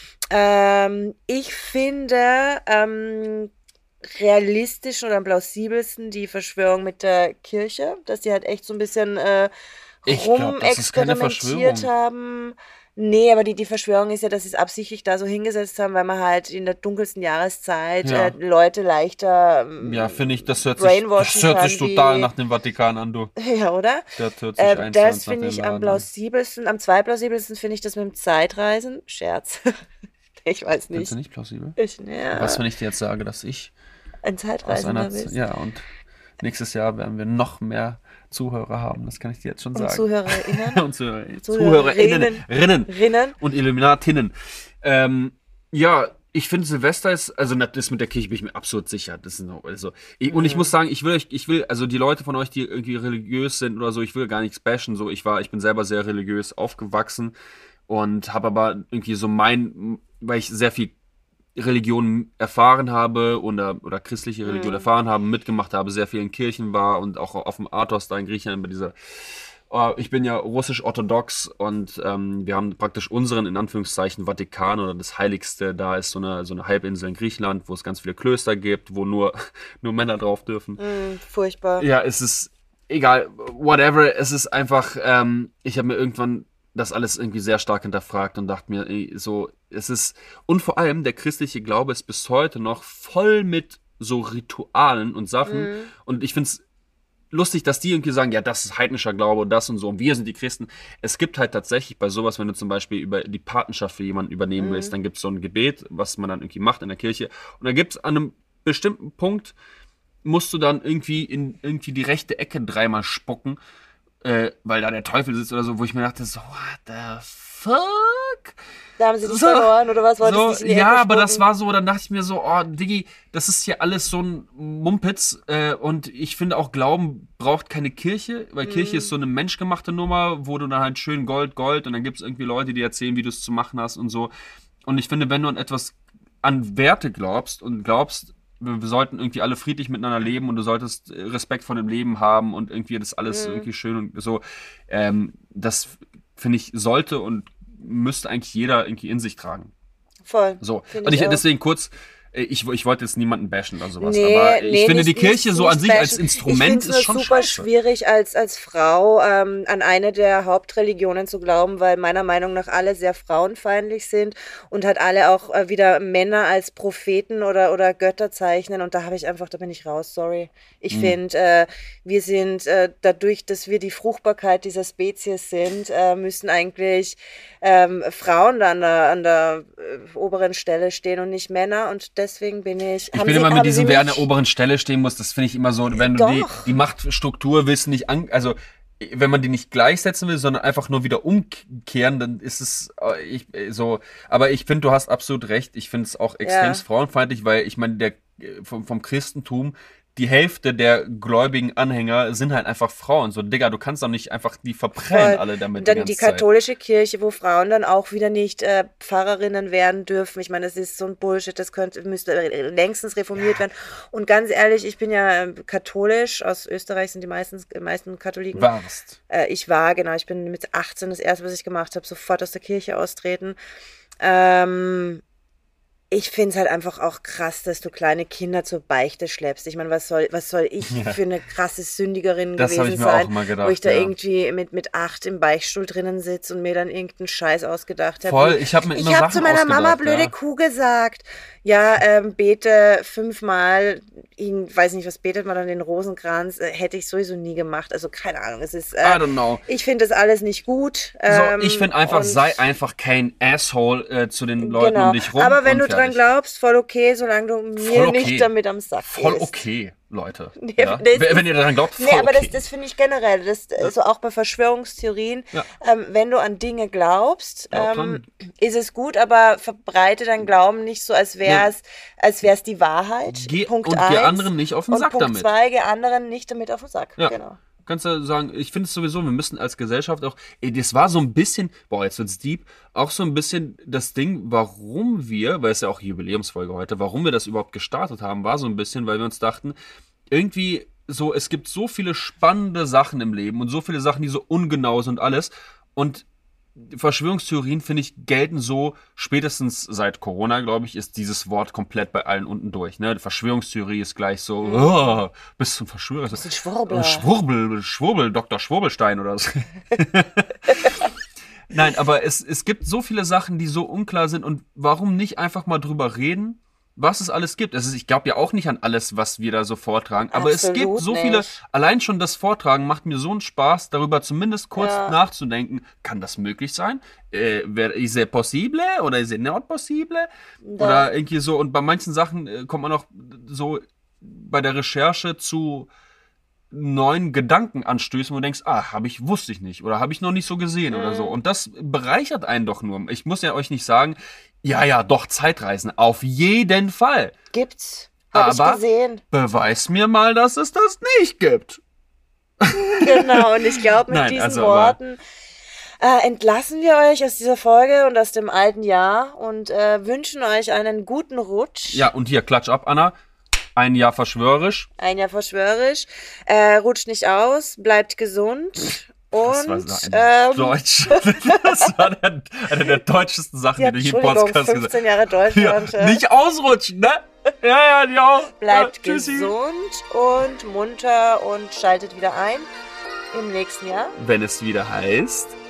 Ähm, ich finde ähm, realistisch oder am plausibelsten die Verschwörung mit der Kirche, dass die halt echt so ein bisschen äh, Ich glaub, das ist keine rumexperimentiert Verschwörung. haben. Nee, aber die, die Verschwörung ist ja, dass sie es absichtlich da so hingesetzt haben, weil man halt in der dunkelsten Jahreszeit Ja. äh, Leute leichter ähm, Ja, finde ich, das hört sich, brainwashen das hört sich kann, total wie- nach dem Vatikan an, du. Ja, oder? Das hört sich Äh, eins zu das eins nach finde dem ich am Laden an. plausibelsten. Am zweitplausibelsten finde ich das mit dem Zeitreisen. Scherz. Ich weiß Findest nicht. du nicht plausibel? Ich, ja, Was, wenn ich dir jetzt sage, dass ich ein aus Zeitreisender einer... bist. Ja, und nächstes Jahr werden wir noch mehr Zuhörer haben, das kann ich dir jetzt schon Und sagen. ZuhörerInnen. und Zuhörer, Zuhörerinnen. ZuhörerInnen Rinnen. Rinnen. und Illuminatinnen. Ähm, ja, ich finde Silvester ist, also na, das mit der Kirche bin ich mir absolut sicher. Das ist noch, also, ich, und ich muss sagen, ich will euch, ich will, also die Leute von euch, die irgendwie religiös sind oder so, ich will gar nichts bashen. So, ich war, ich bin selber sehr religiös aufgewachsen und habe aber irgendwie so mein, weil ich sehr viel Religion erfahren habe oder, oder christliche Religion Mhm. erfahren habe, mitgemacht habe, sehr viel in Kirchen war und auch auf dem Athos da in Griechenland bei dieser Oh, ich bin ja russisch-orthodox und ähm, wir haben praktisch unseren, in Anführungszeichen, Vatikan oder das Heiligste. Da ist so eine, so eine Halbinsel in Griechenland, wo es ganz viele Klöster gibt, wo nur, nur Männer drauf dürfen. Mm, furchtbar. Ja, es ist egal, whatever. Es ist einfach, ähm, ich habe mir irgendwann das alles irgendwie sehr stark hinterfragt und dachte mir, ey, so, es ist, und vor allem der christliche Glaube ist bis heute noch voll mit so Ritualen und Sachen. Mhm. Und ich finde es lustig, dass die irgendwie sagen, ja, das ist heidnischer Glaube und das und so und wir sind die Christen. Es gibt halt tatsächlich bei sowas, wenn du zum Beispiel über die Patenschaft für jemanden übernehmen Mhm. willst, dann gibt es so ein Gebet, was man dann irgendwie macht in der Kirche. Und dann gibt es an einem bestimmten Punkt, musst du dann irgendwie in irgendwie die rechte Ecke dreimal spucken, äh, weil da der Teufel sitzt oder so, wo ich mir dachte, so, what the fuck? Glück. Da haben sie dich So, verloren, oder was? Wolltest so, du dich in die ja, Ecke aber das spucken? war so, dann dachte ich mir so, oh, Diggi, das ist hier alles so ein Mumpitz. Äh, und ich finde auch, Glauben braucht keine Kirche, weil Mhm. Kirche ist so eine menschgemachte Nummer, wo du dann halt schön Gold, Gold und dann gibt es irgendwie Leute, die erzählen, wie du es zu machen hast und so. Und ich finde, wenn du an etwas, an Werte glaubst und glaubst, wir, wir sollten irgendwie alle friedlich miteinander leben und du solltest äh, Respekt vor dem Leben haben und irgendwie das alles Mhm. irgendwie schön und so, ähm, das finde ich, sollte und müsste eigentlich jeder irgendwie in sich tragen. Voll. So. Find Und ich, auch. deswegen kurz, äh, ich, ich wollte jetzt niemanden bashen oder sowas, Nee, aber ich nee, finde, nicht- die Kirche nicht- so nicht an sich als bashen. Instrument ich ist find's schon nur super scheiße. schwierig als, als Frau ähm, an eine der Hauptreligionen zu glauben, weil meiner Meinung nach alle sehr frauenfeindlich sind und halt alle auch äh, wieder Männer als Propheten oder, oder Götter zeichnen und da habe ich einfach, da bin ich raus, sorry. Ich Mhm. finde, äh, wir sind äh, dadurch, dass wir die Fruchtbarkeit dieser Spezies sind, äh, müssen eigentlich ähm, Frauen da an der, an der äh, oberen Stelle stehen und nicht Männer und deswegen bin ich... Ich haben bin Sie- immer haben mit Sie diesem, wer an mich- der oberen Stelle stehen muss, das finde ich immer so, wenn du die, Doch. die Machtstruktur willst nicht an, also wenn man die nicht gleichsetzen will, sondern einfach nur wieder umkehren, dann ist es äh, ich, äh, so, aber ich finde, du hast absolut recht, ich finde es auch extrem Ja. frauenfeindlich, weil ich meine, der äh, vom, vom Christentum, die Hälfte der gläubigen Anhänger sind halt einfach Frauen. So, Digga, du kannst doch nicht einfach die verprellen Voll. alle damit Und dann die die ganze Zeit. katholische Kirche, wo Frauen dann auch wieder nicht äh, Pfarrerinnen werden dürfen. Ich meine, das ist so ein Bullshit, das könnte, müsste längstens reformiert werden. Und ganz ehrlich, ich bin ja äh, katholisch, aus Österreich sind die meisten, die meisten Katholiken. Warst. Äh, ich war, genau, ich bin mit achtzehn das erste, was ich gemacht habe, sofort aus der Kirche austreten. Ähm, ich finde es halt einfach auch krass, dass du kleine Kinder zur Beichte schleppst. Ich meine, was soll, was soll ich Ja. für eine krasse Sündigerin Das habe gewesen ich mir sein, auch immer gedacht. wo ich da ja. irgendwie mit, mit acht im Beichtstuhl drinnen sitze und mir dann irgendeinen Scheiß ausgedacht habe. Voll, ich habe mir immer Ich habe Sachen zu meiner Mama ausgedacht, blöde ja. Kuh gesagt. Ja, ähm, bete fünfmal, ich weiß nicht, was betet man dann, den Rosenkranz, äh, hätte ich sowieso nie gemacht. Also keine Ahnung, es ist, I äh, don't know. ich finde das alles nicht gut. So, ähm, ich finde einfach, und- sei einfach kein Asshole äh, zu den Leuten genau. um dich rum. Aber wenn und du dran fertig. glaubst, voll okay, solange du mir Voll okay. nicht damit am Sack Voll gehst. okay, Leute. Nee, ja? das wenn, ist- wenn ihr daran glaubt, voll Nee, aber okay. das, das finde ich generell, das, so auch bei Verschwörungstheorien, Ja. ähm, wenn du an Dinge glaubst, Glaub ähm, ist es gut, aber verbreite dein Glauben nicht so, als wäre es als wär's die Wahrheit. Geh, Punkt und eins. geh anderen nicht auf den Und Sack Punkt damit. zwei, geh anderen nicht damit auf den Sack. Ja. Genau. Kannst du sagen, ich finde es sowieso, wir müssen als Gesellschaft auch, ey, das war so ein bisschen, boah, jetzt wird's deep, auch so ein bisschen das Ding, warum wir, weil es ja auch Jubiläumsfolge heute, warum wir das überhaupt gestartet haben, war so ein bisschen, weil wir uns dachten, irgendwie so, es gibt so viele spannende Sachen im Leben und so viele Sachen, die so ungenau sind und alles und Verschwörungstheorien, finde ich, gelten so, spätestens seit Corona, glaube ich, ist dieses Wort komplett bei allen unten durch. Ne? Verschwörungstheorie ist gleich so, oh, bist du ein Verschwörer? Bist du ein Schwurbler? Schwurbel, Schwurbel, Doktor Schwurbelstein oder so. Nein, aber es, es gibt so viele Sachen, die so unklar sind und warum nicht einfach mal drüber reden, was es alles gibt. Also ich glaube ja auch nicht an alles, was wir da so vortragen, aber es Absolut gibt so viele, nicht. allein schon das Vortragen macht mir so einen Spaß, darüber zumindest kurz Ja. nachzudenken, kann das möglich sein? Äh, wer- ist es possible oder ist es not possible? Oder irgendwie so, und bei manchen Sachen äh, kommt man auch so bei der Recherche zu neuen Gedankenanstößen, wo du denkst, ah, habe ich, wusste ich nicht oder habe ich noch nicht so gesehen oder so. Und das bereichert einen doch nur. Ich muss ja euch nicht sagen, ja, ja, doch, Zeitreisen, auf jeden Fall. Gibt's. Hab ich Aber- gesehen. Beweis mir mal, dass es das nicht gibt. Genau, und ich glaube, mit Nein, diesen also aber- Worten äh, entlassen wir euch aus dieser Folge und aus dem alten Jahr und äh, wünschen euch einen guten Rutsch. Ja, und hier, klatsch ab, Anna. Ein Jahr verschwörerisch. Ein Jahr verschwörerisch. Äh, rutscht nicht aus, bleibt gesund. Das war Und so ein ähm, Deutsch. Das war der, eine der deutschesten Sachen, ja, die du hier im Entschuldigung, Podcast gesagt fünfzehn Jahre hast. Ja, Deutschland. äh, nicht ausrutschen, ne? Ja, ja, die auch. Bleibt ja, tschüssi. gesund und munter und schaltet wieder ein im nächsten Jahr. Wenn es wieder heißt.